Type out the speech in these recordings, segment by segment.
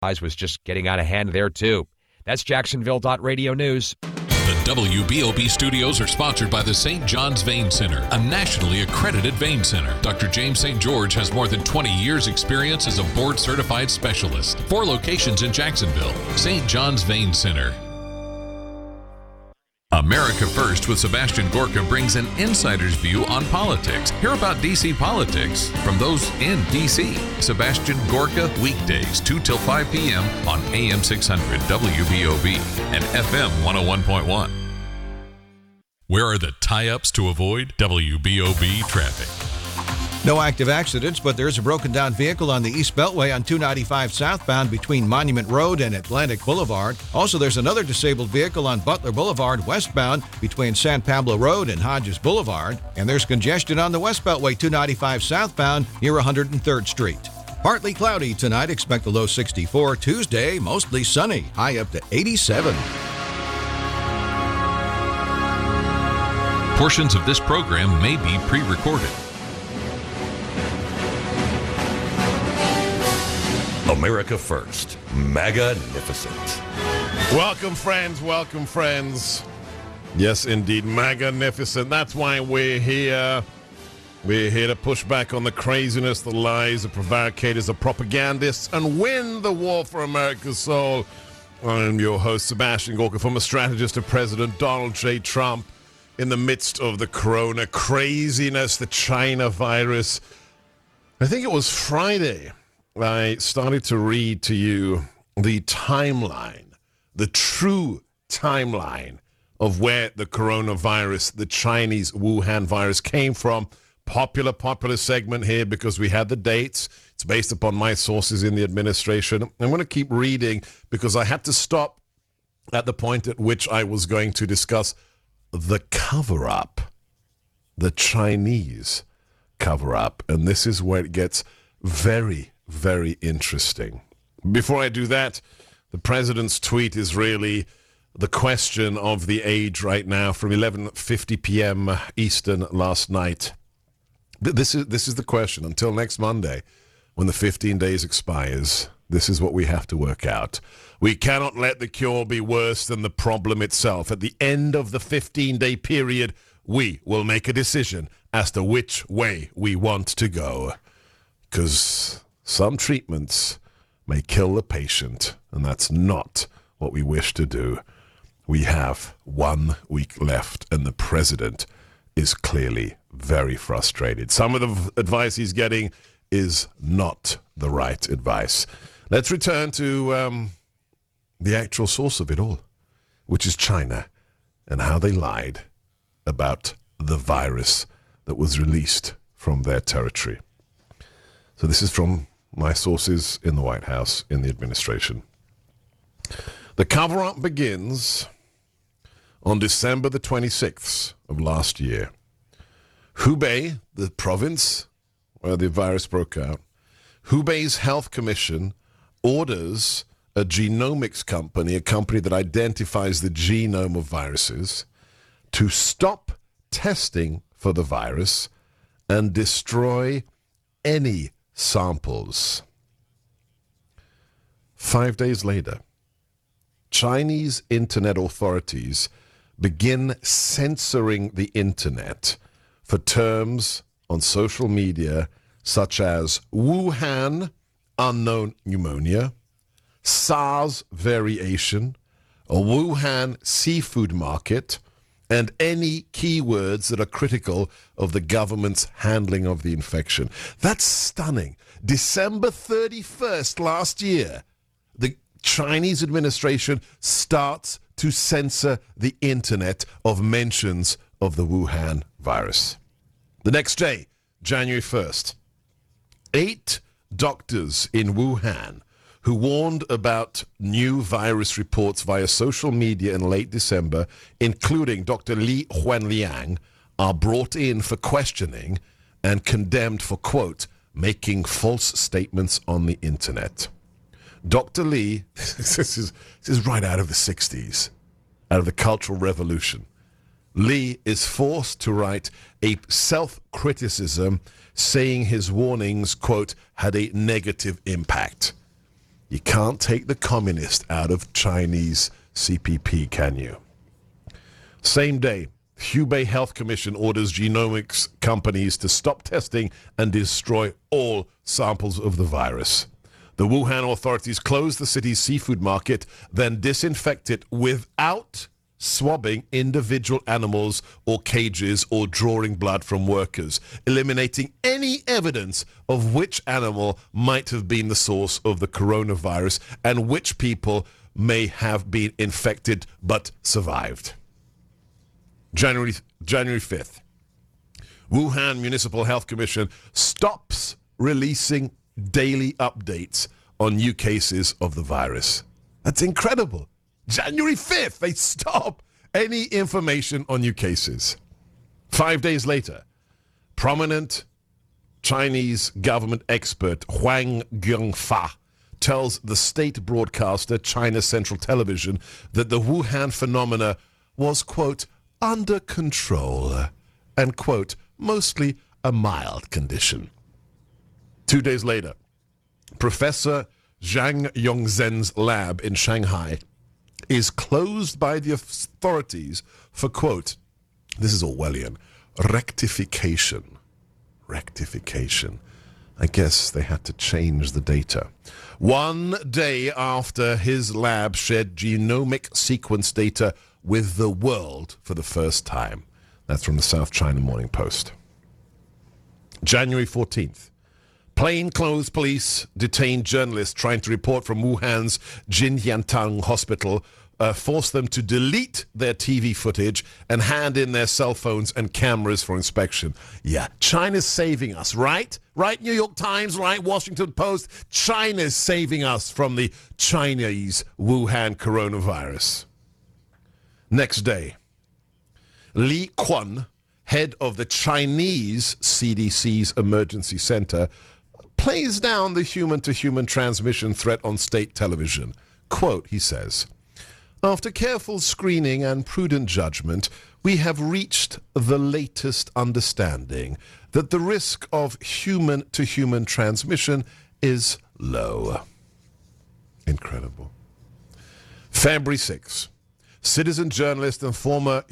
was just getting out of hand there, too. That's Jacksonville.radio news. The WBOB studios are sponsored by the St. John's Vein Center, a nationally accredited vein center. Dr. James St. George has more than 20 years' experience as a board-certified specialist. 4 locations in Jacksonville. St. John's Vein Center. America First with Sebastian Gorka brings an insider's view on politics. Hear about D.C. politics from those in D.C. Sebastian Gorka, weekdays 2 till 5 p.m. on AM 600 WBOB and FM 101.1. Where are the tie-ups to avoid WBOB traffic? No active accidents, but there's a broken down vehicle on the East Beltway on 295 southbound between Monument Road and Atlantic Boulevard. Also, there's another disabled vehicle on Butler Boulevard westbound between San Pablo Road and Hodges Boulevard. And there's congestion on the West Beltway 295 southbound near 103rd Street. Partly cloudy tonight, expect a low 64. Tuesday, mostly sunny, high up to 87. Portions of this program may be pre-recorded. America First, magnificent. Welcome, friends. Welcome, friends. Yes, indeed, magnificent. That's why we're here. We're here to push back on the craziness, the lies, the prevaricators, the propagandists, and win the war for America's soul. I'm your host, Sebastian Gorka, former strategist to President Donald J. Trump. In the midst of the corona craziness, the China virus, I think it was Friday, I started to read to you the timeline, the true timeline of where the coronavirus, the Chinese Wuhan virus came from. Popular segment here because we had the dates. It's based upon my sources in the administration. I'm going to keep reading because I had to stop at the point at which I was going to discuss the cover-up, the Chinese cover-up. And this is where it gets very, very interesting. Before I do that, the president's tweet is really the question of the age right now from 11:50 p.m. Eastern last night. This is the question. Until next Monday, when the 15 days expires, this is what we have to work out. We cannot let the cure be worse than the problem itself. At the end of the 15-day period, we will make a decision as to which way we want to go. Because some treatments may kill the patient, and that's not what we wish to do. We have 1 week left, and the president is clearly very frustrated. Some of the advice he's getting is not the right advice. Let's return to the actual source of it all, which is China, and how they lied about the virus that was released from their territory. So this is from my sources in the White House, in the administration. The cover-up begins on December the 26th of last year. Hubei, the province where the virus broke out, Hubei's health commission orders a genomics company, a company that identifies the genome of viruses, to stop testing for the virus and destroy any samples. 5 days later, Chinese internet authorities begin censoring the internet for terms on social media such as Wuhan, unknown pneumonia, SARS variation, a Wuhan seafood market, and any keywords that are critical of the government's handling of the infection. That's stunning. December 31st last year, the Chinese administration starts to censor the internet of mentions of the Wuhan virus. The next day, January 1st, 8 doctors in Wuhan who warned about new virus reports via social media in late December, including Dr. Li Huanliang, are brought in for questioning and condemned for, quote, making false statements on the internet. Dr. Li, this is right out of the 60s, out of the Cultural Revolution. Li is forced to write a self-criticism saying his warnings, quote, had a negative impact. You can't take the communist out of Chinese CPP, can you? Same day, Hubei Health Commission orders genomics companies to stop testing and destroy all samples of the virus. The Wuhan authorities closed the city's seafood market, then disinfect it without swabbing individual animals or cages or drawing blood from workers, eliminating any evidence of which animal might have been the source of the coronavirus and which people may have been infected but survived. January 5th, Wuhan Municipal Health Commission stops releasing daily updates on new cases of the virus. That's incredible. January 5th, they stop any information on new cases. 5 days later, prominent Chinese government expert Huang Guangfa tells the state broadcaster China Central Television that the Wuhan phenomena was, quote, under control and, quote, mostly a mild condition. 2 days later, Professor Zhang Yongzhen's lab in Shanghai is closed by the authorities for, quote, this is Orwellian, rectification. Rectification. I guess they had to change the data. 1 day after his lab shared genomic sequence data with the world for the first time. That's from the South China Morning Post. January 14th. Plainclothes police detained journalists trying to report from Wuhan's Jinjiantang hospital, forced them to delete their TV footage and hand in their cell phones and cameras for inspection. Yeah, China's saving us, right? Right, New York Times, right, Washington Post? China's saving us from the Chinese Wuhan coronavirus. Next day, Li Quan, head of the Chinese CDC's emergency center, plays down the human-to-human transmission threat on state television. Quote, he says, after careful screening and prudent judgment, we have reached the latest understanding that the risk of human-to-human transmission is low. Incredible. February 6th. Citizen journalist and former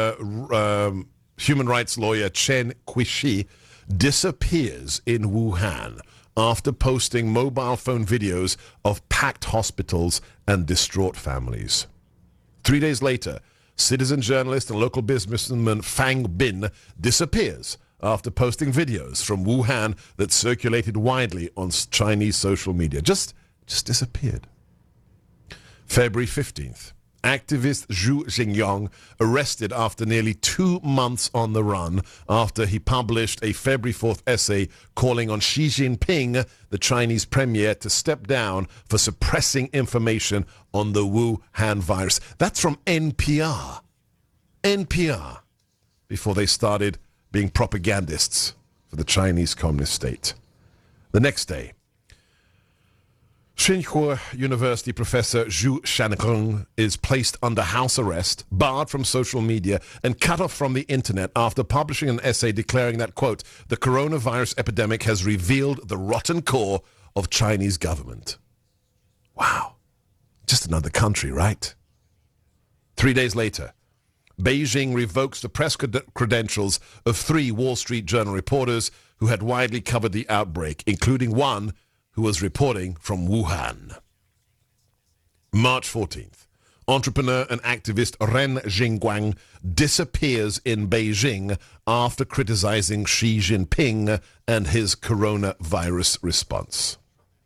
human rights lawyer Chen Qiushi disappears in Wuhan after posting mobile phone videos of packed hospitals and distraught families. 3 days later, citizen journalist and local businessman Fang Bin disappears after posting videos from Wuhan that circulated widely on Chinese social media. Just disappeared. February 15th. Activist Zhu Xingyang arrested after nearly 2 months on the run after he published a February 4th essay calling on Xi Jinping, the Chinese premier, to step down for suppressing information on the Wuhan virus. That's from NPR. NPR, before they started being propagandists for the Chinese Communist state. The next day, Tsinghua University professor Zhu Shanrong is placed under house arrest, barred from social media, and cut off from the internet after publishing an essay declaring that, quote, the coronavirus epidemic has revealed the rotten core of Chinese government. Wow. Just another country, right? 3 days later, Beijing revokes the press credentials of 3 Wall Street Journal reporters who had widely covered the outbreak, including one who was reporting from Wuhan. March 14th, entrepreneur and activist Ren Jingguang disappears in Beijing after criticizing Xi Jinping and his coronavirus response.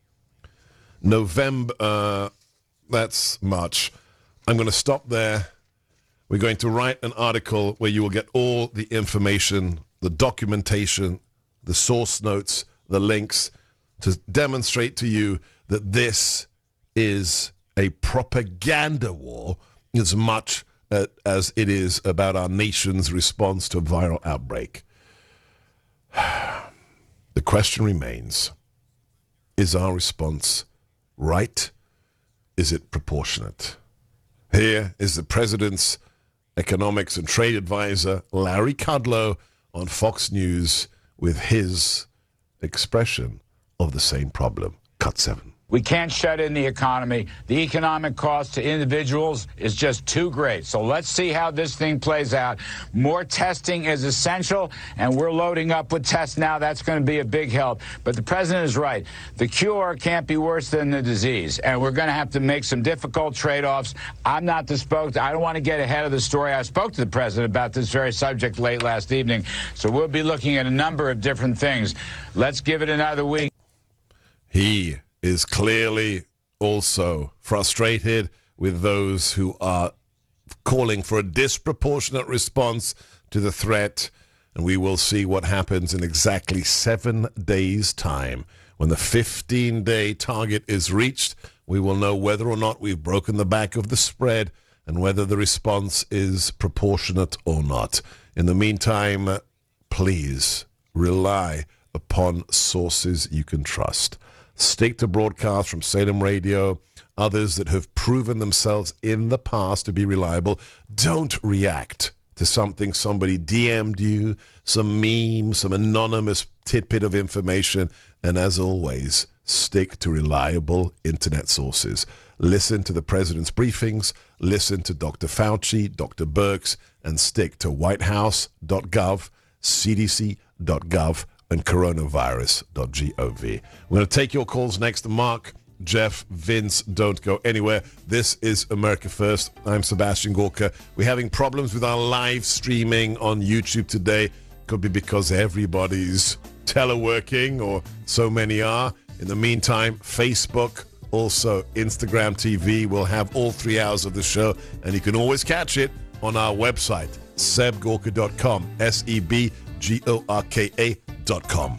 November, that's March. I'm going to stop there. We're going to write an article where you will get all the information, the documentation, the source notes, the links, to demonstrate to you that this is a propaganda war as much as it is about our nation's response to a viral outbreak. The question remains, is our response right? Is it proportionate? Here is the president's economics and trade advisor, Larry Kudlow, on Fox News with his expression of the same problem. Cut 7. We can't shut in the economy. The economic cost to individuals is just too great. So let's see how this thing plays out. More testing is essential, and we're loading up with tests now. That's going to be a big help. But the president is right. The cure can't be worse than the disease, and we're going to have to make some difficult trade-offs. I'm not the I don't want to get ahead of the story. I spoke to the president about this very subject late last evening, so we'll be looking at a number of different things. Let's give it another week. He is clearly also frustrated with those who are calling for a disproportionate response to the threat, and we will see what happens in exactly 7 days' time. When the 15-day target is reached, we will know whether or not we've broken the back of the spread and whether the response is proportionate or not. In the meantime, please rely upon sources you can trust. Stick to broadcasts from Salem Radio, others that have proven themselves in the past to be reliable. Don't react to something somebody DM'd you, some meme, some anonymous tidbit of information. And as always, stick to reliable internet sources. Listen to the president's briefings, listen to Dr. Fauci, Dr. Birx, and stick to whitehouse.gov, cdc.gov, and coronavirus.gov. We're going to take your calls next to Mark, Jeff, Vince. Don't go anywhere. This is America First. I'm Sebastian Gorka. We're having problems with our live streaming on YouTube today. Could be because everybody's teleworking, or so many are. In the meantime, Facebook, also Instagram TV will have all 3 hours of the show, and you can always catch it on our website, sebgorka.com, sebgorka.com.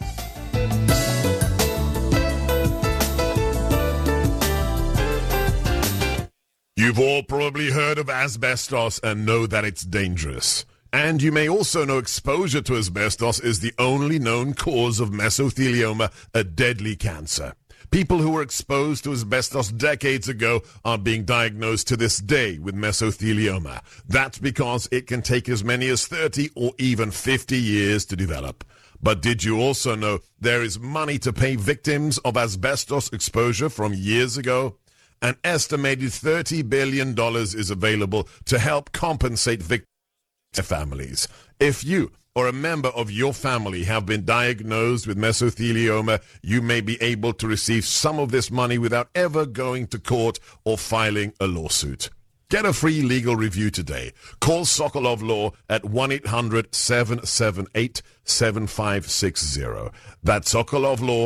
You've all probably heard of asbestos and know that it's dangerous. And you may also know exposure to asbestos is the only known cause of mesothelioma, a deadly cancer. People who were exposed to asbestos decades ago are being diagnosed to this day with mesothelioma. That's because it can take as many as 30 or even 50 years to develop. But did you also know there is money to pay victims of asbestos exposure from years ago? An estimated $30 billion is available to help compensate victims and families. If you or a member of your family have been diagnosed with mesothelioma, you may be able to receive some of this money without ever going to court or filing a lawsuit. Get a free legal review today. Call Sokolov Law at 1-800-778-7560. That's Sokolov Law,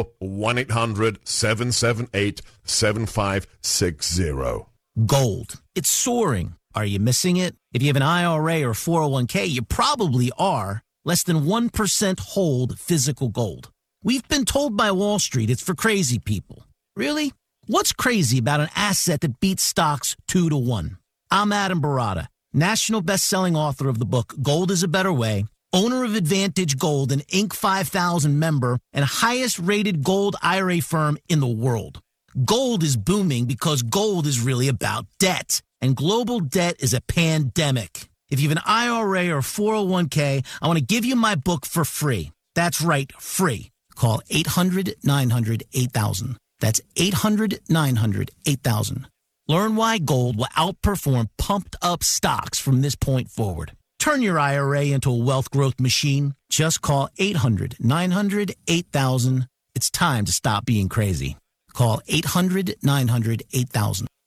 1-800-778-7560. Gold. It's soaring. Are you missing it? If you have an IRA or 401k, you probably are. Less than 1% hold physical gold. We've been told by Wall Street it's for crazy people. Really? What's crazy about an asset that beats stocks 2-1? I'm Adam Barata, national best-selling author of the book Gold is a Better Way, owner of Advantage Gold, an Inc. 5000 member, and highest-rated gold IRA firm in the world. Gold is booming because gold is really about debt, and global debt is a pandemic. If you have an IRA or 401k, I want to give you my book for free. That's right, free. Call 800-900-8000. That's 800-900-8000. Learn why gold will outperform pumped-up stocks from this point forward. Turn your IRA into a wealth growth machine. Just call 800-900-8000. It's time to stop being crazy. Call 800-900-8000.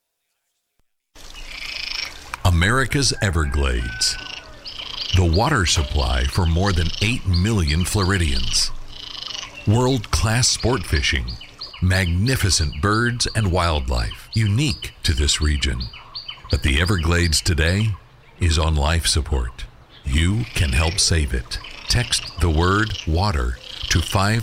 America's Everglades. The water supply for more than 8 million Floridians. World-class sport fishing. Magnificent birds and wildlife unique to this region. But the Everglades today is on life support. You can help save it. Text the word water to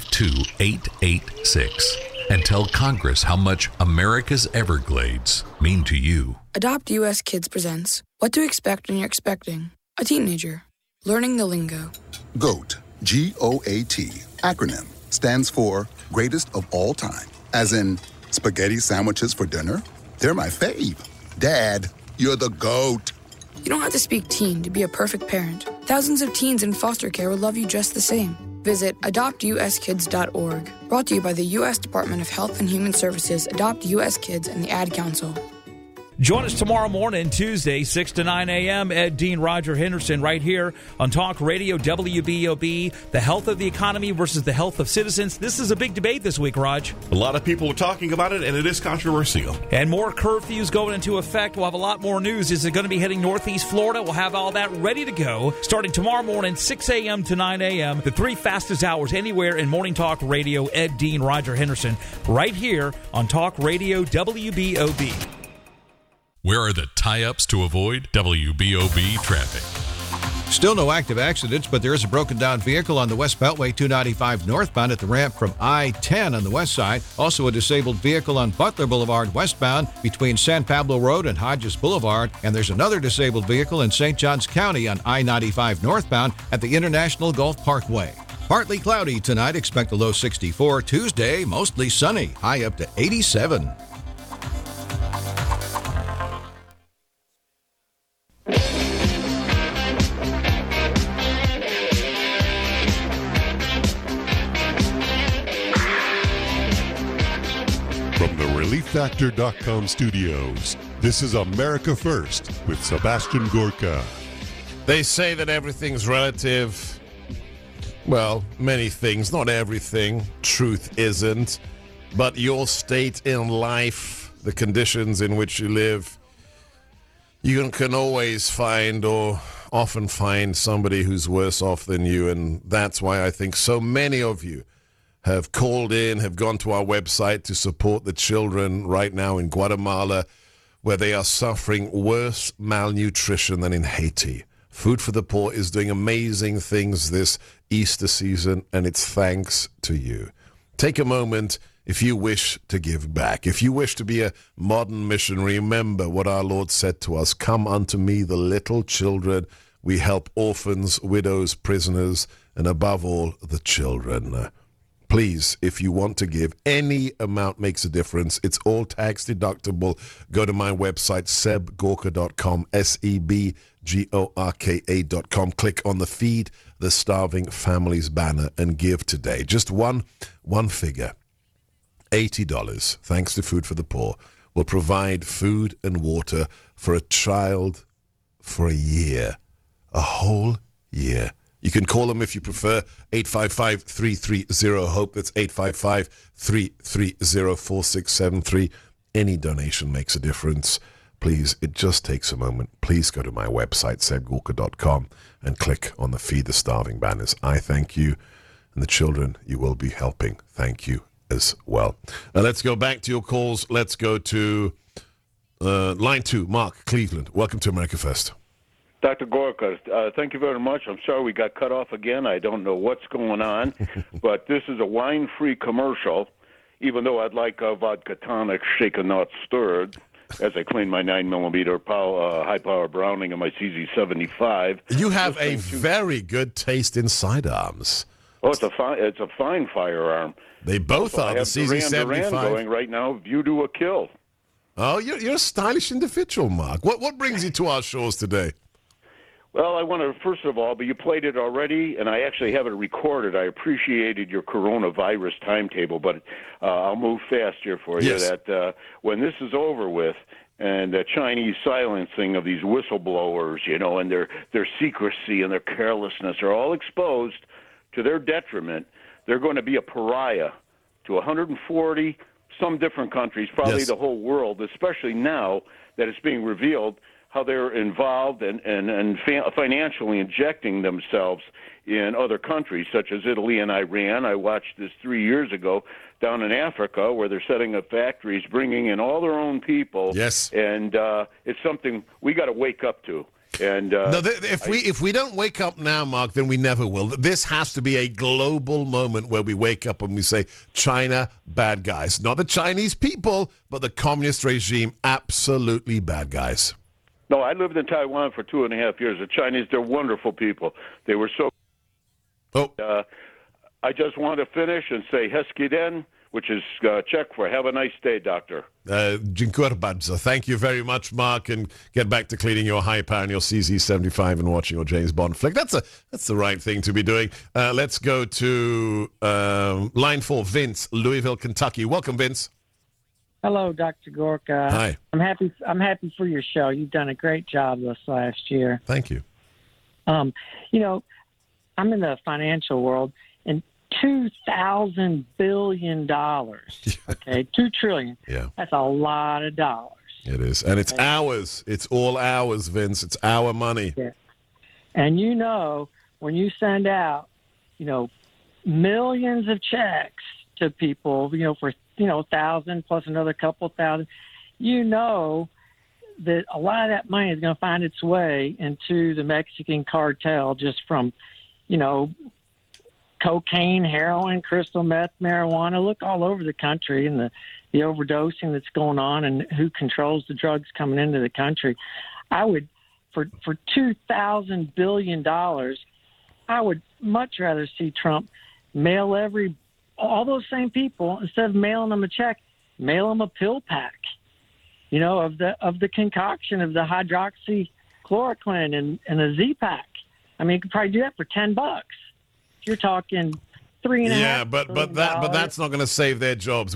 52886 and tell Congress how much America's Everglades mean to you. Adopt US Kids presents What to Expect When You're Expecting a Teenager. Learning the lingo. GOAT, G-O-A-T, acronym, stands for Greatest of All Time. As in, spaghetti sandwiches for dinner? They're my fave. Dad, you're the GOAT. You don't have to speak teen to be a perfect parent. Thousands of teens in foster care will love you just the same. Visit adoptuskids.org. Brought to you by the U.S. Department of Health and Human Services, Adopt U.S. Kids, and the Ad Council. Join us tomorrow morning, Tuesday, 6 to 9 a.m. Ed Dean, Roger Henderson, right here on Talk Radio WBOB. The health of the economy versus the health of citizens. This is a big debate this week, Raj. A lot of people are talking about it, and it is controversial. And more curfews going into effect. We'll have a lot more news. Is it going to be hitting Northeast Florida? We'll have all that ready to go. Starting tomorrow morning, 6 a.m. to 9 a.m. The 3 fastest hours anywhere in Morning Talk Radio. Ed Dean, Roger Henderson, right here on Talk Radio WBOB. Where are the tie-ups to avoid WBOB traffic? Still no active accidents, but there is a broken down vehicle on the West Beltway 295 northbound at the ramp from I-10 on the west side. Also a disabled vehicle on Butler Boulevard westbound between San Pablo Road and Hodges Boulevard. And there's another disabled vehicle in St. Johns County on I-95 northbound at the International Gulf Parkway. Partly cloudy tonight, expect a low 64. Tuesday, mostly sunny, high up to 87. ReliefFactor.com studios. This is America First with Sebastian Gorka. They say that everything's relative. Well, many things, not everything. Truth isn't. But your state in life, the conditions in which you live, you can always find or often find somebody who's worse off than you. And that's why I think so many of you have called in, have gone to our website to support the children right now in Guatemala, where they are suffering worse malnutrition than in Haiti. Food for the Poor is doing amazing things this Easter season, and it's thanks to you. Take a moment if you wish to give back. If you wish to be a modern missionary, remember what our Lord said to us, "Come unto me, the little children." We help orphans, widows, prisoners, and above all, the children. Please, if you want to give, any amount makes a difference. It's all tax deductible. Go to my website, sebgorka.com, SEBGORKA.com. Click on the Feed the Starving Families banner and give today. Just one figure, $80, thanks to Food for the Poor, will provide food and water for a child for a year, a whole year. You can call them if you prefer, 855-330-HOPE. That's 855-330-4673. Any donation makes a difference. Please, it just takes a moment. Please go to my website, sebgorka.com, and click on the Feed the Starving banners. I thank you, and the children you will be helping, thank you as well. Now let's go back to your calls. Let's go to line 2, Mark, Cleveland. Welcome to America First. Dr. Gorka, thank you very much. I'm sorry we got cut off again. I don't know what's going on, but this is a wine-free commercial, even though I'd like a vodka tonic shaken, not stirred, as I clean my 9mm high-power Browning and my CZ75. You have a very good taste in sidearms. Oh, it's a fine firearm. They both are. The CZ75 Duran going right now, view to a kill. Oh, you're a stylish individual, Mark. What brings you to our shores today? Well, I want to, first of all, but you played it already, and I actually have it recorded. I appreciated your coronavirus timetable, but I'll move fast here for you. Yes. That when this is over with, and the Chinese silencing of these whistleblowers, and their secrecy and their carelessness are all exposed to their detriment, they're going to be a pariah to 140 some different countries, probably the whole world, especially now that it's being revealed how they're involved and financially injecting themselves in other countries, such as Italy and Iran. I watched this 3 years ago down in Africa, where they're setting up factories, bringing in all their own people. Yes. And it's something we got to wake up to. And if we don't wake up now, Mark, then we never will. This has to be a global moment where we wake up and we say, China, bad guys. Not the Chinese people, but the communist regime, absolutely bad guys. No, I lived in Taiwan for 2.5 years. The Chinese, they're wonderful people. They were so... I just want to finish and say, Heskiden, which is check for have a nice day, doctor. Dziękuję bardzo. Thank you very much, Mark, and get back to cleaning your high power and your CZ75 and watching your James Bond flick. That's the right thing to be doing. Let's go to line 4, Vince, Louisville, Kentucky. Welcome, Vince. Hello, Dr. Gorka. Hi. I'm happy for your show. You've done a great job this last year. Thank you. You know, I'm in the financial world, and $2,000 billion. Okay, $2 trillion. Yeah, that's a lot of dollars. It is, and it's ours. It's all ours, Vince. It's our money. Yeah. And you know, when you send out, you know, millions of checks to people, you know, for 1,000 plus another couple thousand, you know that a lot of that money is going to find its way into the Mexican cartel just from, you know, cocaine, heroin, crystal meth, marijuana. Look all over the country and the overdosing that's going on and who controls the drugs coming into the country. I would, for $2,000 billion, I would much rather see Trump mail all those same people, instead of mailing them a check, mail them a pill pack, you know, of the concoction of the hydroxychloroquine and a Z-Pack. I mean, you could probably do that for $10. You're talking $3.5. Yeah, but that's not going to save their jobs.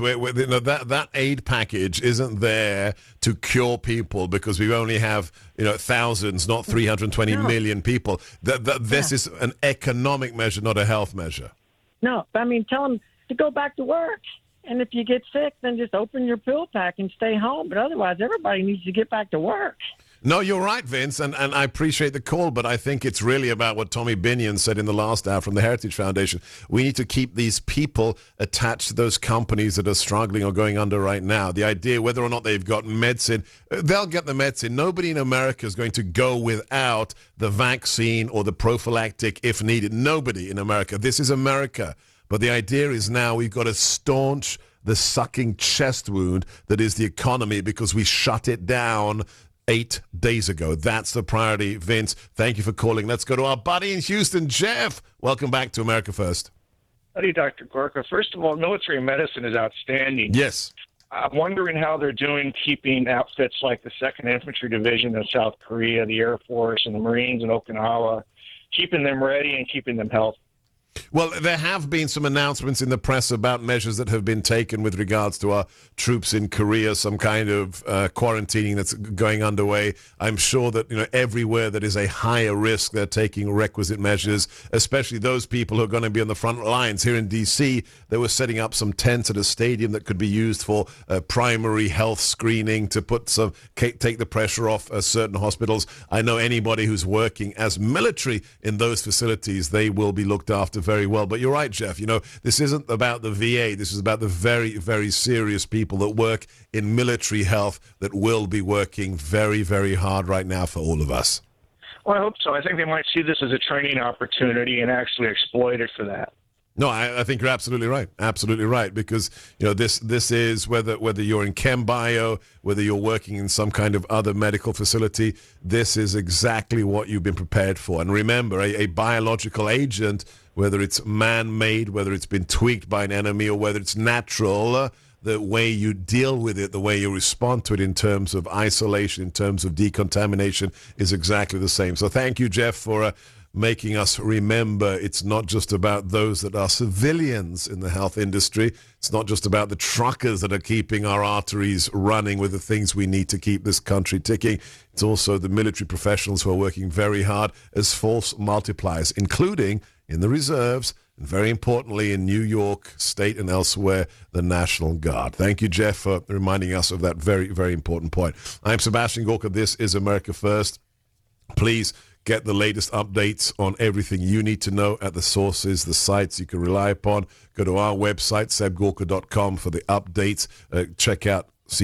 That aid package isn't there to cure people because we only have thousands, not 320 million people. This is an economic measure, not a health measure. No, I mean, tell them to go back to work. And if you get sick, then just open your pill pack and stay home. But otherwise, everybody needs to get back to work. No, you're right, Vince, and I appreciate the call, but I think it's really about what Tommy Binion said in the last hour from the Heritage Foundation. We need to keep these people attached to those companies that are struggling or going under right now. The idea, whether or not they've got medicine, they'll get the medicine. Nobody in America is going to go without the vaccine or the prophylactic if needed. Nobody in America. This is America. But the idea is now we've got to staunch the sucking chest wound that is the economy because we shut it down 8 days ago. That's the priority, Vince. Thank you for calling. Let's go to our buddy in Houston, Jeff. Welcome back to America First. Howdy, Dr. Gorka. First of all, military medicine is outstanding. Yes. I'm wondering how they're doing keeping outfits like the 2nd Infantry Division in South Korea, the Air Force, and the Marines in Okinawa, keeping them ready and keeping them healthy. Well, there have been some announcements in the press about measures that have been taken with regards to our troops in Korea, some kind of quarantining that's going underway. I'm sure that everywhere that is a higher risk, they're taking requisite measures, especially those people who are going to be on the front lines. Here in D.C., they were setting up some tents at a stadium that could be used for primary health screening to take the pressure off certain hospitals. I know anybody who's working as military in those facilities, they will be looked after very well. But you're right, Jeff. This isn't about the VA. This is about the very, very serious people that work in military health that will be working very, very hard right now for all of us. Well, I hope so. I think they might see this as a training opportunity and actually exploit it for that. No, I think you're absolutely right. Absolutely right. Because, this is whether you're in chem bio, whether you're working in some kind of other medical facility, this is exactly what you've been prepared for. And remember, a biological agent, whether it's man-made, whether it's been tweaked by an enemy, or whether it's natural, the way you deal with it, the way you respond to it in terms of isolation, in terms of decontamination, is exactly the same. So thank you, Jeff, for making us remember it's not just about those that are civilians in the health industry. It's not just about the truckers that are keeping our arteries running with the things we need to keep this country ticking. It's also the military professionals who are working very hard as force multipliers, including in the reserves, and very importantly in New York State and elsewhere, the National Guard. Thank you, Jeff, for reminding us of that very, very important point. I'm Sebastian Gorka. This is America First. Please get the latest updates on everything you need to know at the sources, the sites you can rely upon. Go to our website, sebgorka.com, for the updates. Check out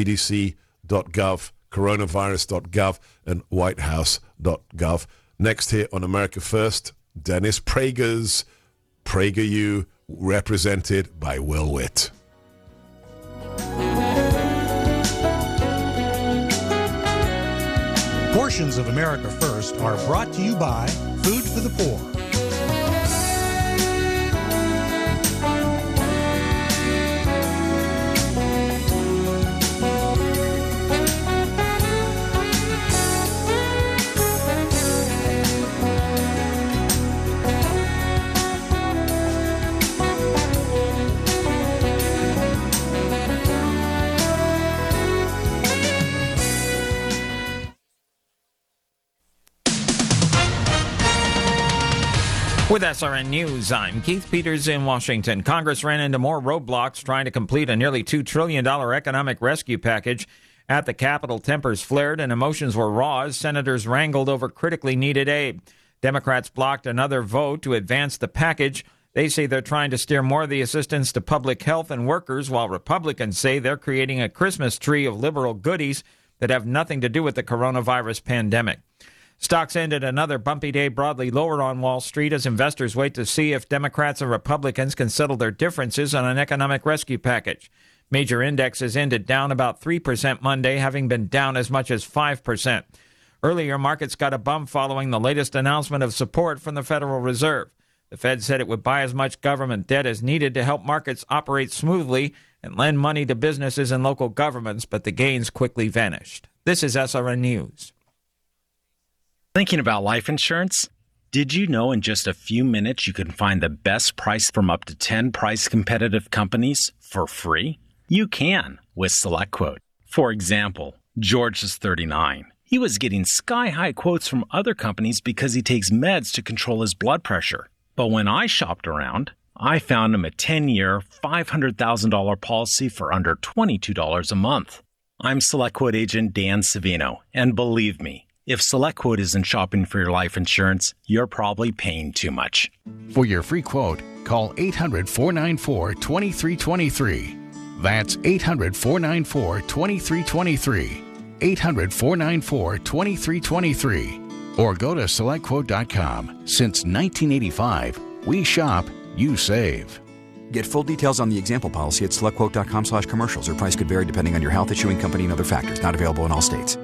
cdc.gov, coronavirus.gov, and whitehouse.gov. Next here on America First, Dennis Prager's PragerU, represented by Will Witt. Portions of America First are brought to you by Food for the Poor. With SRN News, I'm Keith Peters in Washington. Congress ran into more roadblocks trying to complete a nearly $2 trillion economic rescue package. At the Capitol, tempers flared and emotions were raw as senators wrangled over critically needed aid. Democrats blocked another vote to advance the package. They say they're trying to steer more of the assistance to public health and workers, while Republicans say they're creating a Christmas tree of liberal goodies that have nothing to do with the coronavirus pandemic. Stocks ended another bumpy day broadly lower on Wall Street as investors wait to see if Democrats and Republicans can settle their differences on an economic rescue package. Major indexes ended down about 3% Monday, having been down as much as 5%. Earlier, markets got a bump following the latest announcement of support from the Federal Reserve. The Fed said it would buy as much government debt as needed to help markets operate smoothly and lend money to businesses and local governments, but the gains quickly vanished. This is SRN News. Thinking about life insurance? Did you know in just a few minutes you can find the best price from up to 10 price-competitive companies for free? You can with SelectQuote. For example, George is 39. He was getting sky-high quotes from other companies because he takes meds to control his blood pressure. But when I shopped around, I found him a 10-year, $500,000 policy for under $22 a month. I'm SelectQuote agent Dan Savino, and believe me, if SelectQuote isn't shopping for your life insurance, you're probably paying too much. For your free quote, call 800-494-2323. That's 800-494-2323. 800-494-2323. Or go to SelectQuote.com. Since 1985, we shop, you save. Get full details on the example policy at SelectQuote.com/commercials. Or price could vary depending on your health, issuing company, and other factors. Not available in all states.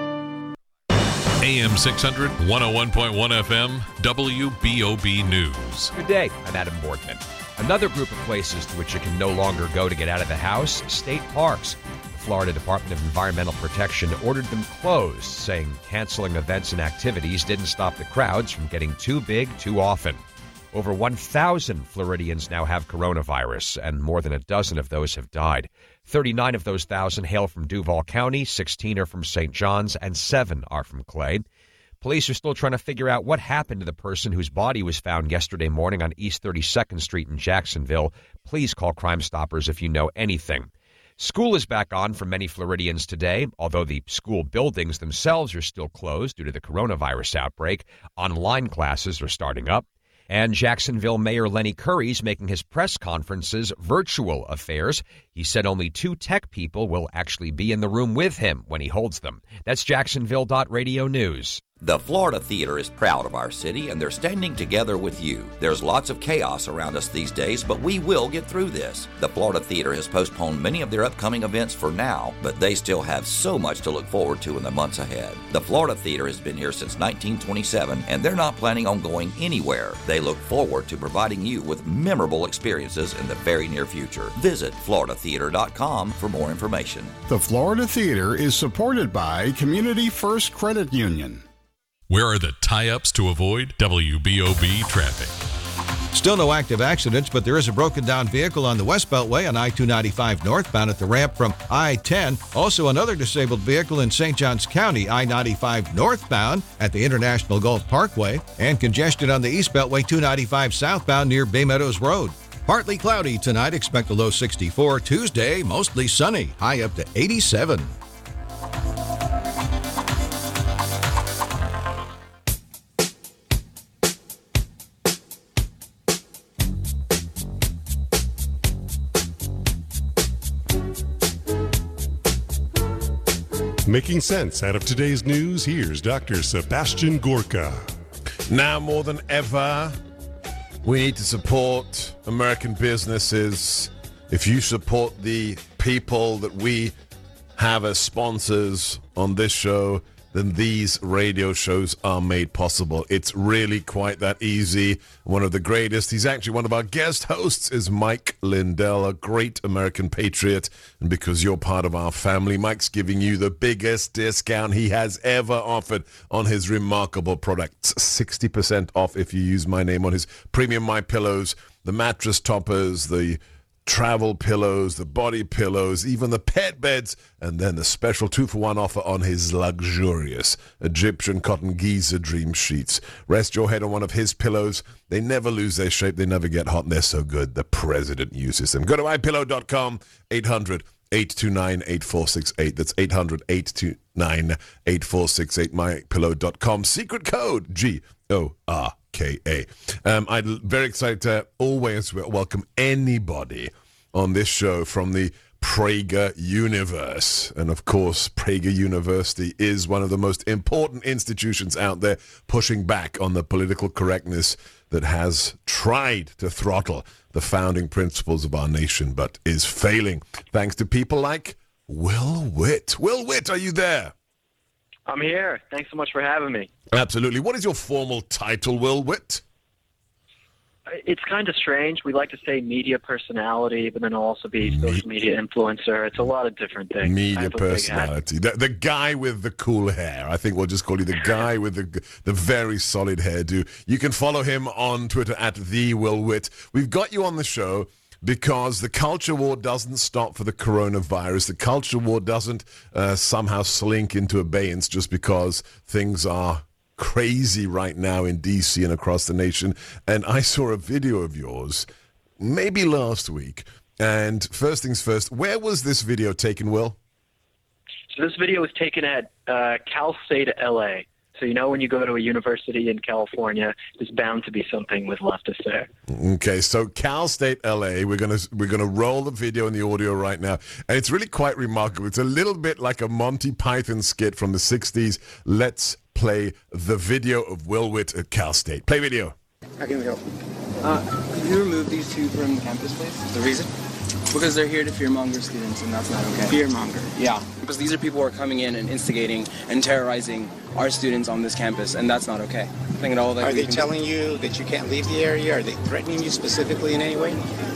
AM 600, 101.1 FM, WBOB News. Good day. I'm Adam Boardman. Another group of places to which you can no longer go to get out of the house, state parks. The Florida Department of Environmental Protection ordered them closed, saying canceling events and activities didn't stop the crowds from getting too big too often. Over 1,000 Floridians now have coronavirus, and more than a dozen of those have died. 39 of those 1,000 hail from Duval County, 16 are from St. John's, and 7 are from Clay. Police are still trying to figure out what happened to the person whose body was found yesterday morning on East 32nd Street in Jacksonville. Please call Crime Stoppers if you know anything. School is back on for many Floridians today, although the school buildings themselves are still closed due to the coronavirus outbreak. Online classes are starting up. And Jacksonville Mayor Lenny Curry's making his press conferences virtual affairs. He said only 2 tech people will actually be in the room with him when he holds them. That's Jacksonville.Radio News. The Florida Theater is proud of our city, and they're standing together with you. There's lots of chaos around us these days, but we will get through this. The Florida Theater has postponed many of their upcoming events for now, but they still have so much to look forward to in the months ahead. The Florida Theater has been here since 1927, and they're not planning on going anywhere. They look forward to providing you with memorable experiences in the very near future. Visit floridatheater.com for more information. The Florida Theater is supported by Community First Credit Union. Where are the tie-ups to avoid WBOB traffic? Still no active accidents, but there is a broken down vehicle on the West Beltway on I-295 northbound at the ramp from I-10. Also another disabled vehicle in St. Johns County, I-95 northbound at the International Gulf Parkway, and congestion on the East Beltway 295 southbound near Bay Meadows Road. Partly cloudy tonight, expect a low 64. Tuesday, mostly sunny, high up to 87. Making sense out of today's news, here's Dr. Sebastian Gorka. Now more than ever, we need to support American businesses. If you support the people that we have as sponsors on this show, then these radio shows are made possible. It's really quite that easy. One of the greatest, he's actually one of our guest hosts, is Mike Lindell, a great American patriot. And because you're part of our family, Mike's giving you the biggest discount he has ever offered on his remarkable products. 60% off if you use my name on his premium MyPillows, the mattress toppers, the travel pillows, the body pillows, even the pet beds, and then the special 2-for-1 offer on his luxurious Egyptian cotton Giza Dream sheets. Rest your head on one of his pillows. They never lose their shape. They never get hot, and they're so good. The president uses them. Go to mypillow.com, 800-829-8468. That's 800-829-8468, mypillow.com. Secret code, GORKA. I'm very excited to always welcome anybody on this show from the Prager universe. And of course, Prager University is one of the most important institutions out there, pushing back on the political correctness that has tried to throttle the founding principles of our nation, but is failing, thanks to people like Will Witt. Will Witt, are you there? I'm here. Thanks so much for having me. Absolutely. What is your formal title, Will Witt? It's kind of strange. We like to say media personality, but then I'll also be social media influencer. It's a lot of different things. Media personality. The guy with the cool hair. I think we'll just call you the guy with the very solid hairdo. You can follow him on Twitter at @TheWillWitt. We've got you on the show because the culture war doesn't stop for the coronavirus. The culture war doesn't somehow slink into abeyance just because things are crazy right now in D.C. and across the nation. And I saw a video of yours maybe last week. And first things first, where was this video taken, Will? So this video was taken at Cal State LA. So you know when you go to a university in California, there's bound to be something with leftists there. Okay, so Cal State LA, we're gonna roll the video and the audio right now, and it's really quite remarkable. It's a little bit like a Monty Python skit from the 60s. Let's play the video of Will Witt at Cal State. Play video. How can we help? Could you remove these two from the campus, please? The reason? Because they're here to fearmonger students, and that's not okay. Fearmonger? Yeah, because these are people who are coming in and instigating and terrorizing our students on this campus, and that's not okay. I think all that are they telling you that you can't leave the area? Are they threatening you specifically in any way?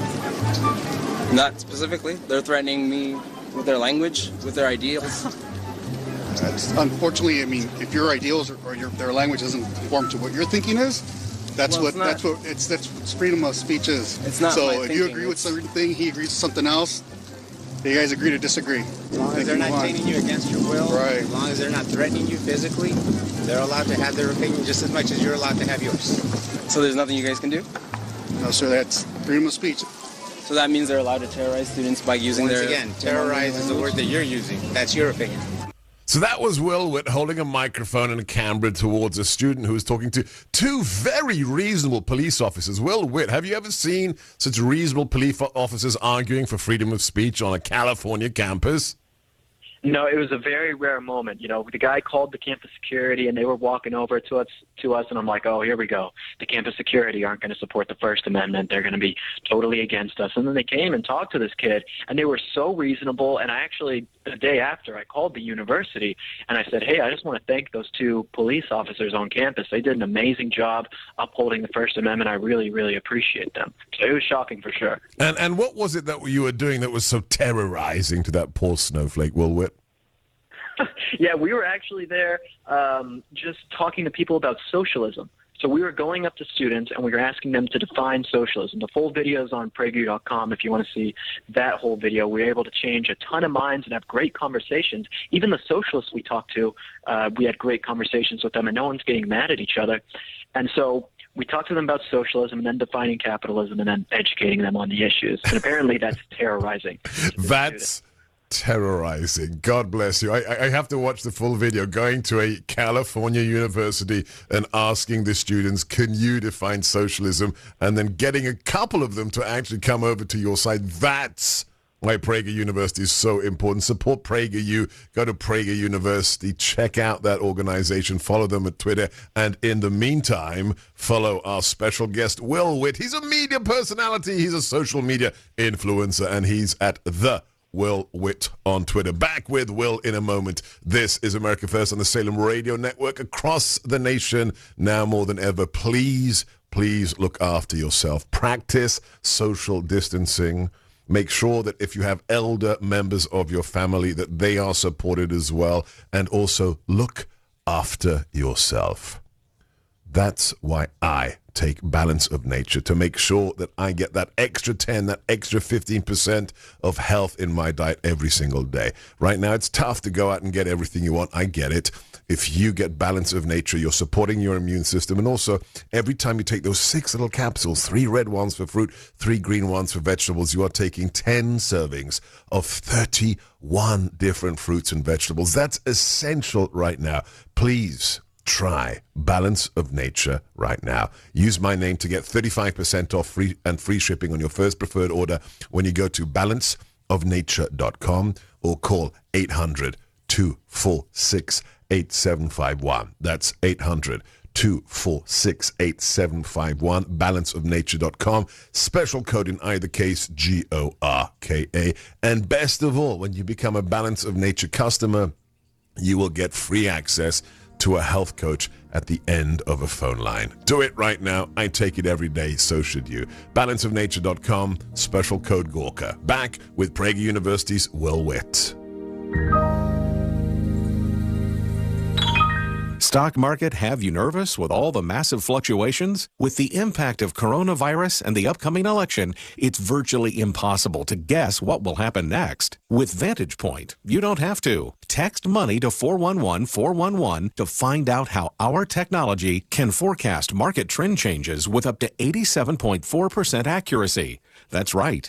Not specifically. They're threatening me with their language, with their ideals. Unfortunately, I mean, if your ideals or their language doesn't conform to what your thinking is, that's what freedom of speech is. It's not. So if you agree with something, he agrees with something else, you guys agree to disagree. As long as they're not taking you against your will, right. As long as they're not threatening you physically, they're allowed to have their opinion just as much as you're allowed to have yours. So there's nothing you guys can do? No, sir, that's freedom of speech. So that means they're allowed to terrorize students by using Once again, terrorize is the word that you're using. That's your opinion. So that was Will Witt holding a microphone and a camera towards a student who was talking to two very reasonable police officers. Will Witt, have you ever seen such reasonable police officers arguing for freedom of speech on a California campus? No, it was a very rare moment. You know, the guy called the campus security, and they were walking over to us, and I'm like, oh, here we go. The campus security aren't going to support the First Amendment. They're going to be totally against us. And then they came and talked to this kid, and they were so reasonable. And I actually, the day after, I called the university, and I said, hey, I just want to thank those two police officers on campus. They did an amazing job upholding the First Amendment. I really, really appreciate them. So it was shocking for sure. And what was it that you were doing that was so terrorizing to that poor snowflake, Will Witt? Yeah, we were actually there just talking to people about socialism. So we were going up to students, and we were asking them to define socialism. The full video is on PragerU.com if you want to see that whole video. We were able to change a ton of minds and have great conversations. Even the socialists we talked to, we had great conversations with them, and no one's getting mad at each other. And so we talked to them about socialism and then defining capitalism and then educating them on the issues. And apparently that's terrorizing. That's terrorizing. God bless you. I have to watch the full video. Going to a California university and asking the students, can you define socialism? And then getting a couple of them to actually come over to your side. That's why Prager University is so important. Support PragerU. Go to Prager University. Check out that organization. Follow them at Twitter. And in the meantime, follow our special guest, Will Witt. He's a media personality. He's a social media influencer. And he's at the Will Witt on Twitter. Back with Will in a moment. This is America First on the Salem Radio Network across the nation. Now more than ever, please look after yourself. Practice social distancing. Make sure that if you have elder members of your family, that they are supported as well. And also look after yourself. That's why I take Balance of Nature, to make sure that I get that extra 10, that extra 15% of health in my diet every single day. Right now, it's tough to go out and get everything you want. I get it. If you get Balance of Nature, you're supporting your immune system. And also, every time you take those 6 little capsules, 3 red ones for fruit, 3 green ones for vegetables, you are taking 10 servings of 31 different fruits and vegetables. That's essential right now. Please try Balance of Nature right now. Use my name to get 35% off free shipping on your first preferred order when you go to balanceofnature.com or call 800-246-8751. That's 800-246-8751, balanceofnature.com. Special code in either case, GORKA. And best of all, when you become a Balance of Nature customer, you will get free access to a health coach at the end of a phone line. Do it right now. I take it every day, so should you. Balanceofnature.com, special code Gorka. Back with Prager University's Will Witt. Stock market have you nervous with all the massive fluctuations? With the impact of coronavirus and the upcoming election, it's virtually impossible to guess what will happen next. With Vantage Point, you don't have to. Text money to 411-411 to find out how our technology can forecast market trend changes with up to 87.4% accuracy. That's right,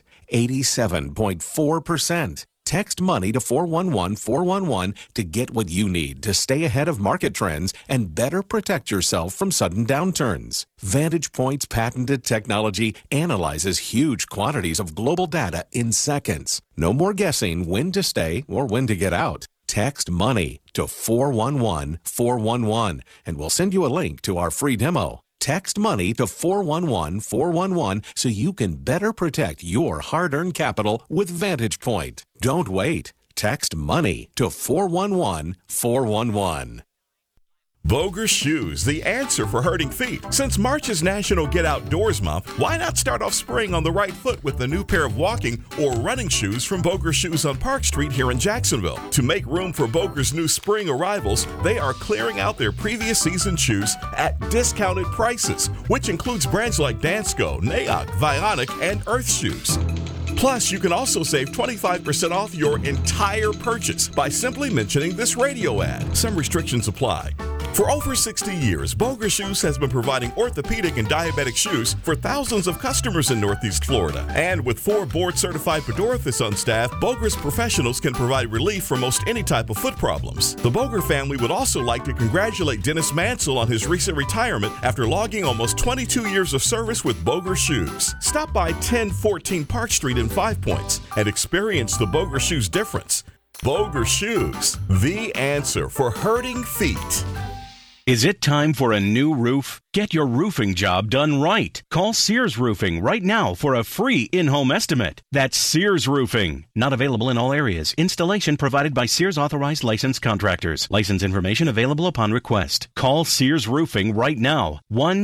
87.4%. Text money to 411-411 to get what you need to stay ahead of market trends and better protect yourself from sudden downturns. Vantage Point's patented technology analyzes huge quantities of global data in seconds. No more guessing when to stay or when to get out. Text money to 411-411 and we'll send you a link to our free demo. Text money to 411-411 so you can better protect your hard-earned capital with Vantage Point. Don't wait. Text money to 411-411. Boger Shoes, the answer for hurting feet. Since March is National Get Outdoors Month, why not start off spring on the right foot with a new pair of walking or running shoes from Boger Shoes on Park Street here in Jacksonville? To make room for Boger's new spring arrivals, they are clearing out their previous season shoes at discounted prices, which includes brands like Dansko, Naok, Vionic, and Earth Shoes. Plus, you can also save 25% off your entire purchase by simply mentioning this radio ad. Some restrictions apply. For over 60 years, Boger Shoes has been providing orthopedic and diabetic shoes for thousands of customers in Northeast Florida. And with 4 board-certified podorthists on staff, Boger's professionals can provide relief for most any type of foot problems. The Boger family would also like to congratulate Dennis Mansell on his recent retirement after logging almost 22 years of service with Boger Shoes. Stop by 1014 Park Street in 5 Points and experience the Boger Shoes difference. Boger Shoes, the answer for hurting feet. Is it time for a new roof? Get your roofing job done right. Call Sears Roofing right now for a free in-home estimate. That's Sears Roofing. Not available in all areas. Installation provided by Sears authorized licensed contractors. License information available upon request. Call Sears Roofing right now.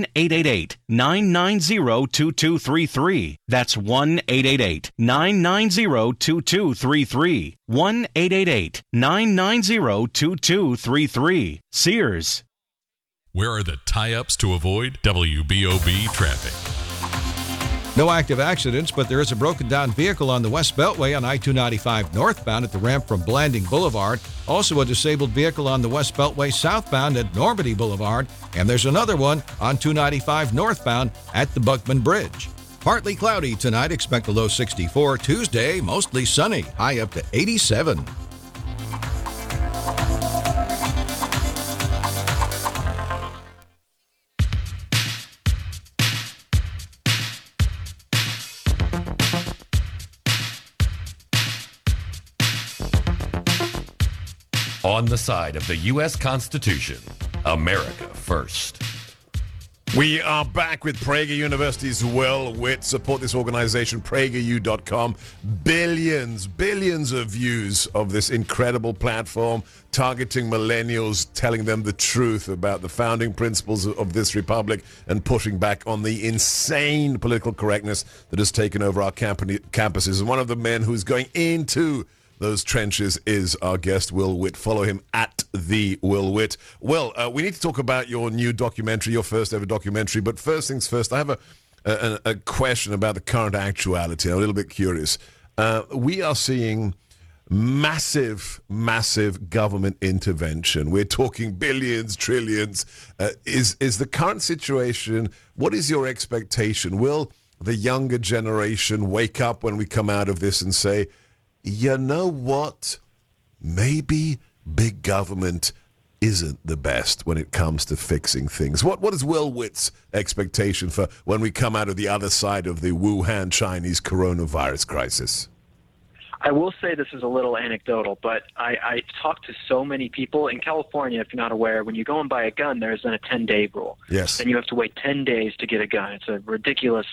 1-888-990-2233. That's 1-888-990-2233. 1-888-990-2233. Sears. Where are the tie-ups to avoid WBOB traffic? No active accidents, but there is a broken down vehicle on the West Beltway on I-295 northbound at the ramp from Blanding Boulevard. Also a disabled vehicle on the West Beltway southbound at Normandy Boulevard. And there's another one on 295 northbound at the Buckman Bridge. Partly cloudy tonight, expect a low 64. Tuesday, mostly sunny, high up to 87. On the side of the U.S. Constitution, America first. We are back with Prager University's Will Witt. Support this organization, PragerU.com. Billions of views of this incredible platform targeting millennials, telling them the truth about the founding principles of this republic and pushing back on the insane political correctness that has taken over our campuses. And one of the men who's going into those trenches is our guest, Will Witt. Follow him at the Will Witt. Will, we need to talk about your new documentary, your first ever documentary. But first things first, I have a question about the current actuality. I'm a little bit curious. We are seeing massive government intervention. We're talking billions, trillions. Is the current situation, what is your expectation? Will the younger generation wake up when we come out of this and say, you know what? Maybe big government isn't the best when it comes to fixing things. What is Will Witt's expectation for when we come out of the other side of the Wuhan Chinese coronavirus crisis? I will say this is a little anecdotal, but I talk to so many people. In California, if you're not aware, when you go and buy a gun, there's then a 10-day rule. Yes. Then you have to wait 10 days to get a gun. It's a ridiculous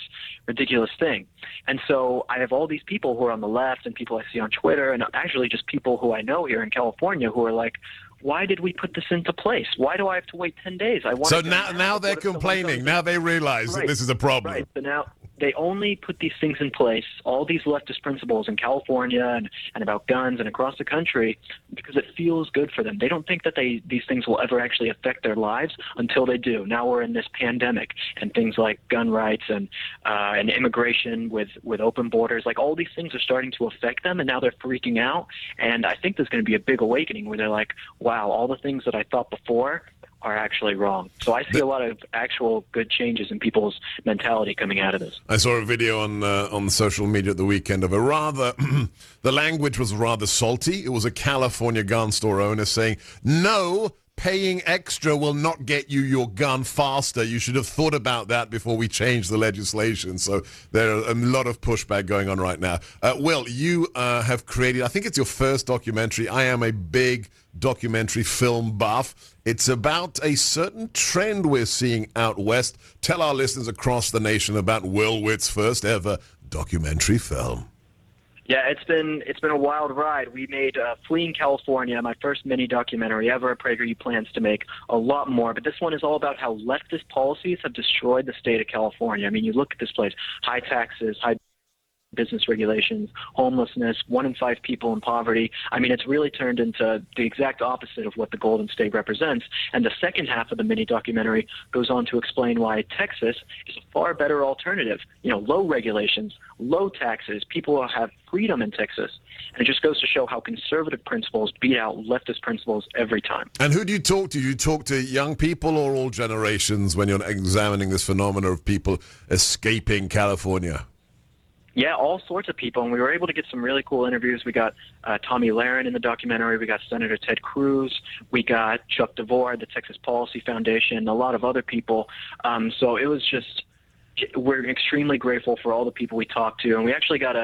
thing. And so I have all these people who are on the left and people I see on Twitter and actually just people who I know here in California who are like, why did we put this into place? Why do I have to wait 10 days? So now they're complaining. Now they realize that this is a problem. Right. So now they only put these things in place, all these leftist principles in California and about guns and across the country, because it feels good for them. They don't think that these things will ever actually affect their lives until they do. Now we're in this pandemic and things like gun rights and immigration with open borders, like all these things are starting to affect them, and now they're freaking out. And I think there's going to be a big awakening where they're like, wow, all the things that I thought before are actually wrong. So I see a lot of actual good changes in people's mentality coming out of this. I saw a video on social media at the weekend of a rather, the language was rather salty. It was a California gun store owner saying, no, paying extra will not get you your gun faster. You should have thought about that before we changed the legislation. So there are a lot of pushback going on right now. Will, you have created, I think it's your first documentary. I am a big documentary film buff. It's about a certain trend we're seeing out west. Tell our listeners across the nation about Will Witt's first ever documentary film. Yeah, it's been a wild ride. We made Fleeing California, my first mini documentary ever. PragerU plans to make a lot more, but this one is all about how leftist policies have destroyed the state of California. I mean, you look at this place: high taxes, high business regulations, homelessness, 1 in 5 people in poverty. I mean, it's really turned into the exact opposite of what the Golden State represents. And the second half of the mini documentary goes on to explain why Texas is a far better alternative. You know, low regulations, low taxes, people have freedom in Texas. And it just goes to show how conservative principles beat out leftist principles every time. And who do you talk to? Do you talk to young people or all generations when you're examining this phenomenon of people escaping California? Yeah, all sorts of people, and we were able to get some really cool interviews. We got Tommy Lahren in the documentary. We got Senator Ted Cruz. We got Chuck DeVore, the Texas Policy Foundation, a lot of other people. So it was just, we're extremely grateful for all the people we talked to, and we actually got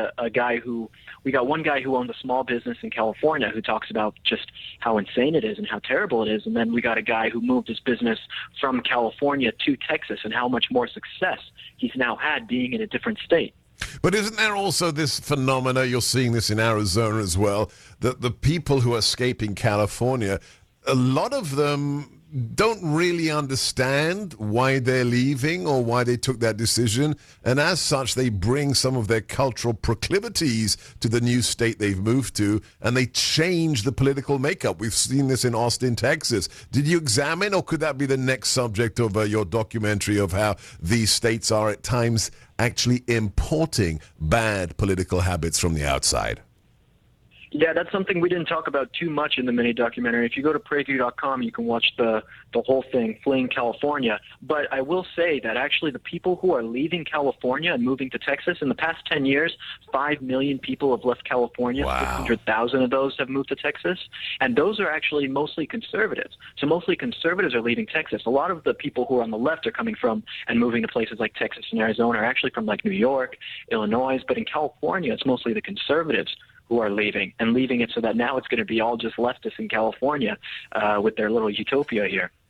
one guy who owns a small business in California who talks about just how insane it is and how terrible it is, and then we got a guy who moved his business from California to Texas and how much more success he's now had being in a different state. But isn't there also this phenomena, you're seeing this in Arizona as well, that the people who are escaping California, a lot of them don't really understand why they're leaving or why they took that decision, and as such they bring some of their cultural proclivities to the new state they've moved to, and they change the political makeup. We've seen this in Austin, Texas. Did you examine, or could that be the next subject of your documentary, of how these states are at times actually importing bad political habits from the outside? Yeah, that's something we didn't talk about too much in the mini documentary. If you go to PragerU.com, you can watch the whole thing, Fleeing California. But I will say that actually the people who are leaving California and moving to Texas, in the past 10 years, 5 million people have left California. Wow. 600,000 of those have moved to Texas. And those are actually mostly conservatives. So mostly conservatives are leaving Texas. A lot of the people who are on the left are coming from and moving to places like Texas and Arizona are actually from like New York, Illinois. But in California, it's mostly the conservatives who are leaving it so that now it's going to be all just leftists in California with their little utopia here.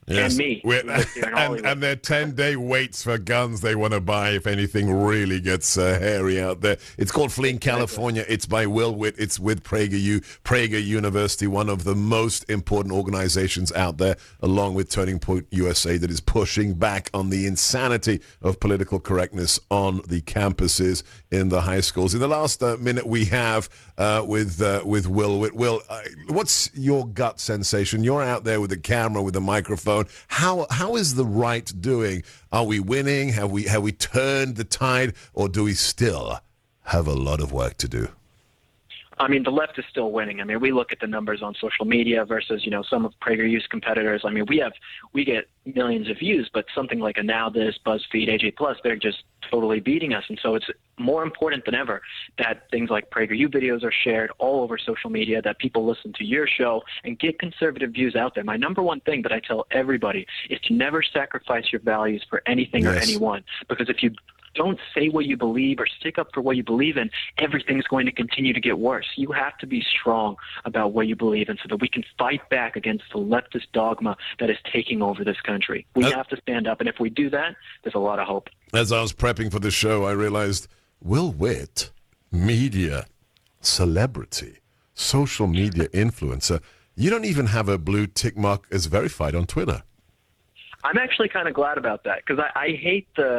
Yes. And me. And their 10-day waits for guns they want to buy if anything really gets hairy out there. It's called Fleeing California. It's by Will Witt. It's with Prager University, one of the most important organizations out there, along with Turning Point USA, that is pushing back on the insanity of political correctness on the campuses in the high schools. In the last minute we have with Will Witt. Will, what's your gut sensation? You're out there with the camera, with the microphone. How is the right doing? Are we winning? Have we turned the tide, or do we still have a lot of work to do? I mean, the left is still winning. I mean, we look at the numbers on social media versus, some of PragerU's competitors. I mean, we get millions of views, but something like a Now This, BuzzFeed, AJ+, they're just totally beating us. And so it's more important than ever that things like PragerU videos are shared all over social media, that people listen to your show and get conservative views out there. My number one thing that I tell everybody is to never sacrifice your values for anything or anyone, because if you don't say what you believe or stick up for what you believe in, everything's going to continue to get worse. You have to be strong about what you believe in so that we can fight back against the leftist dogma that is taking over this country. We have to stand up, and if we do that, there's a lot of hope. As I was prepping for the show, I realized Will Witt, media, celebrity, social media influencer, you don't even have a blue tick mark as verified on Twitter. I'm actually kind of glad about that, because I hate the...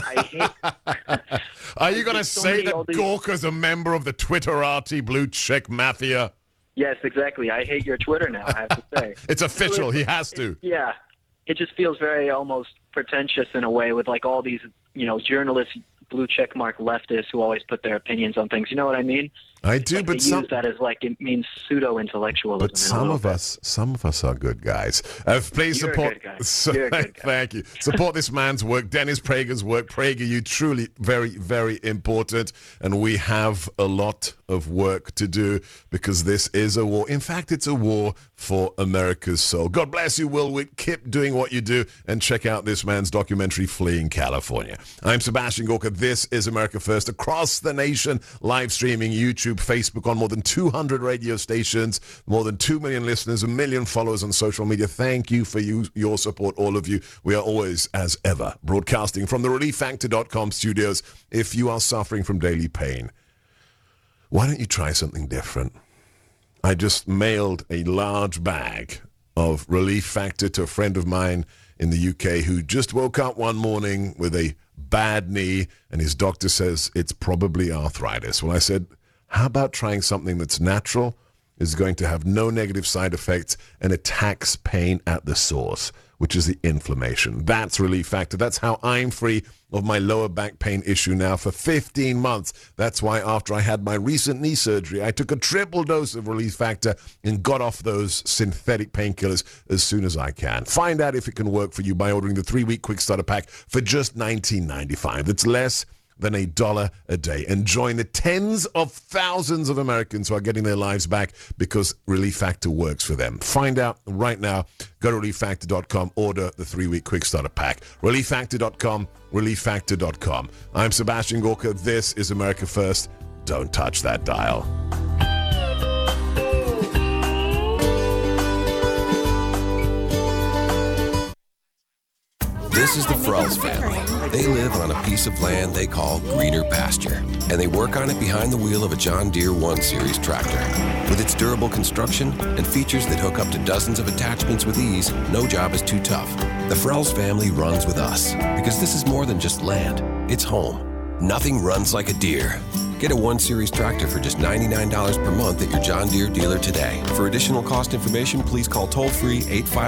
Are you going to say that Gorka's a member of the Twitterati blue check mafia? Yes, exactly. I hate your Twitter now, I have to say. It's official. He has to. Yeah. It just feels very almost pretentious in a way, with like all these, journalists, blue check mark leftists who always put their opinions on things. You know what I mean? I do, but they use that as like it means pseudo-intellectualism. But some of us are good guys. Please support. You're a good guy. Thank you. Support this man's work, Dennis Prager's work. PragerU, truly very, very important, and we have a lot of work to do because this is a war. In fact, it's a war for America's soul. God bless you, Will Witt. Keep doing what you do, and check out this man's documentary, Fleeing California. I'm Sebastian Gorka. This is America First, across the nation, live streaming YouTube, Facebook, on more than 200 radio stations, more than 2 million listeners, 1 million followers on social media. Thank you for your support, all of you. We are always, as ever, broadcasting from the ReliefFactor.com studios. If you are suffering from daily pain, why don't you try something different? I just mailed a large bag of Relief Factor to a friend of mine in the UK who just woke up one morning with a bad knee, and his doctor says it's probably arthritis. Well, I said, how about trying something that's natural, is going to have no negative side effects, and attacks pain at the source, which is the inflammation. That's Relief Factor. That's how I'm free of my lower back pain issue now for 15 months. That's why after I had my recent knee surgery, I took a triple dose of Relief Factor and got off those synthetic painkillers as soon as I can. Find out if it can work for you by ordering the 3-week quick starter pack for just $19.95. That's less than $1 a day, and join the tens of thousands of Americans who are getting their lives back because Relief Factor works for them. Find out right now. Go to ReliefFactor.com, order the 3-week quick starter pack. ReliefFactor.com, ReliefFactor.com. I'm Sebastian Gorka. This is America First. Don't touch that dial. This is the Frells family. They live on a piece of land they call greener pasture, and they work on it behind the wheel of a John Deere 1 Series tractor. With its durable construction and features that hook up to dozens of attachments with ease, no job is too tough. The Frells family runs with us because this is more than just land. It's home. Nothing runs like a Deere. Get a 1 Series tractor for just $99 per month at your John Deere dealer today. For additional cost information, please call toll-free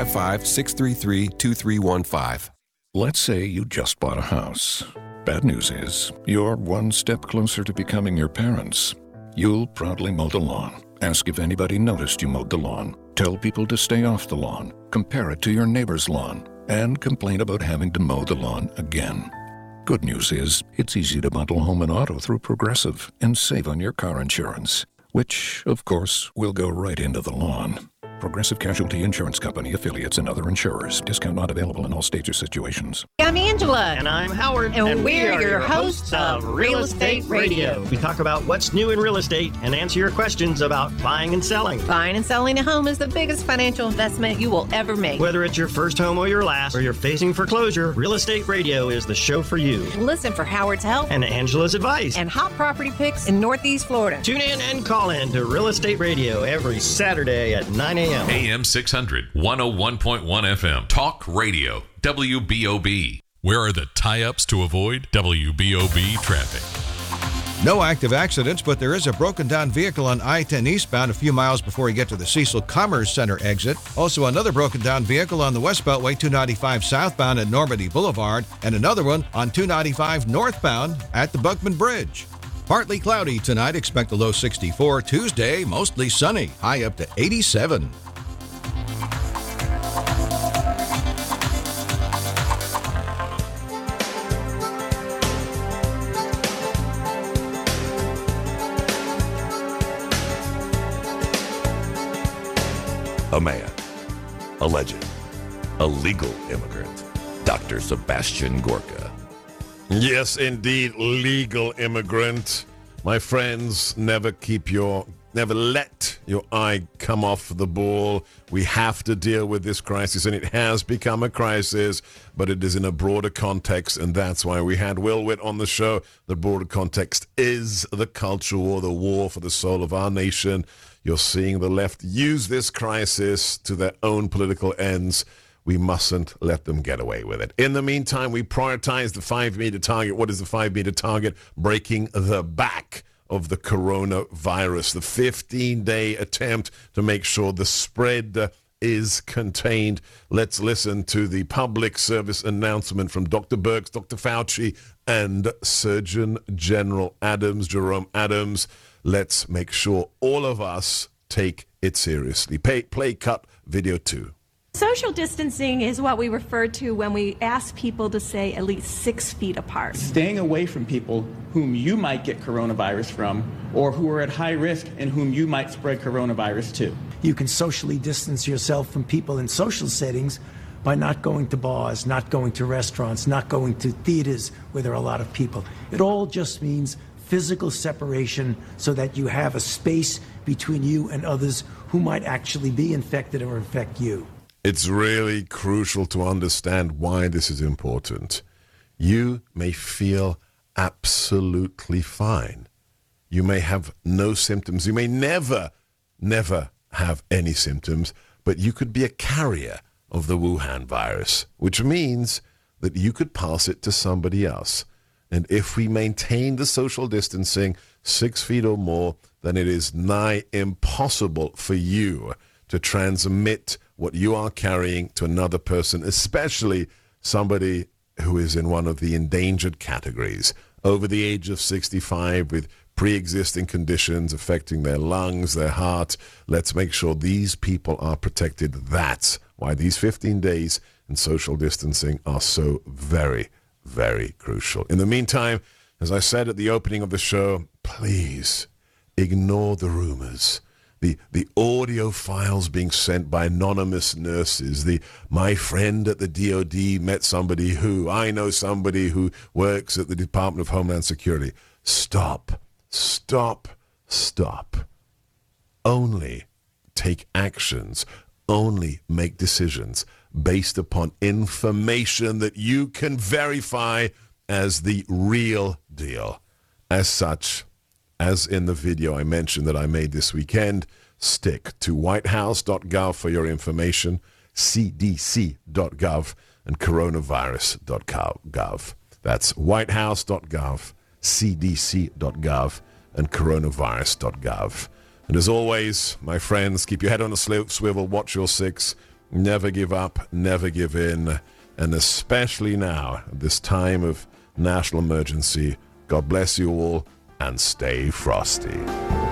855-633-2315. Let's say you just bought a house. Bad news is, you're one step closer to becoming your parents. You'll proudly mow the lawn. Ask if anybody noticed you mowed the lawn. Tell people to stay off the lawn. Compare it to your neighbor's lawn. And complain about having to mow the lawn again. Good news is, it's easy to bundle home and auto through Progressive and save on your car insurance, which, of course, will go right into the lawn. Progressive Casualty Insurance Company, affiliates, and other insurers. Discount not available in all states or situations. I'm Angela. And I'm Howard. And we're your hosts of Real Estate Radio. We talk about what's new in real estate and answer your questions about buying and selling. Buying and selling a home is the biggest financial investment you will ever make. Whether it's your first home or your last, or you're facing foreclosure, Real Estate Radio is the show for you. Listen for Howard's help and Angela's advice and hot property picks in Northeast Florida. Tune in and call in to Real Estate Radio every Saturday at 9 a.m. AM 600, 101.1 FM. Talk Radio, WBOB. Where are the tie-ups to avoid WBOB traffic? No active accidents, but there is a broken down vehicle on I-10 eastbound a few miles before you get to the Cecil Commerce Center exit. Also another broken down vehicle on the West Beltway 295 southbound at Normandy Boulevard, and another one on 295 northbound at the Buckman Bridge. Partly cloudy tonight, expect a low 64. Tuesday, mostly sunny, high up to 87. A man, a legend, a legal immigrant, Dr. Sebastian Gorka. Yes, indeed, legal immigrant. My friends, never let your eye come off the ball. We have to deal with this crisis, and it has become a crisis, but it is in a broader context, and that's why we had Will Witt on the show. The broader context is the culture war, the war for the soul of our nation. You're seeing the left use this crisis to their own political ends. We mustn't let them get away with it. In the meantime, we prioritize the 5-meter target. What is the 5-meter target? Breaking the back of the coronavirus, the 15-day attempt to make sure the spread is contained. Let's listen to the public service announcement from Dr. Birx, Dr. Fauci, and Surgeon General Adams, Jerome Adams. Let's make sure all of us take it seriously. Play cut video 2. Social distancing is what we refer to when we ask people to stay at least 6 feet apart. Staying away from people whom you might get coronavirus from, or who are at high risk and whom you might spread coronavirus to. You can socially distance yourself from people in social settings by not going to bars, not going to restaurants, not going to theaters where there are a lot of people. It all just means physical separation so that you have a space between you and others who might actually be infected or infect you. It's really crucial to understand why this is important. You may feel absolutely fine. You may have no symptoms. You may never have any symptoms, but you could be a carrier of the Wuhan virus, which means that you could pass it to somebody else. And if we maintain the social distancing 6 feet or more, then it is nigh impossible for you to transmit what you are carrying to another person, especially somebody who is in one of the endangered categories, over the age of 65 with pre-existing conditions affecting their lungs, their heart. Let's make sure these people are protected. That's why these 15 days and social distancing are so very, very crucial. In the meantime, as I said at the opening of the show, please ignore the rumors. The audio files being sent by anonymous nurses, my friend at the DOD met somebody who, I know somebody who works at the Department of Homeland Security. Stop. Only take actions, only make decisions based upon information that you can verify as the real deal. As such, as in the video I mentioned that I made this weekend, stick to whitehouse.gov for your information, cdc.gov, and coronavirus.gov. That's whitehouse.gov, cdc.gov, and coronavirus.gov. And as always, my friends, keep your head on a swivel, watch your six, never give up, never give in, and especially now, at this time of national emergency, God bless you all, and stay frosty.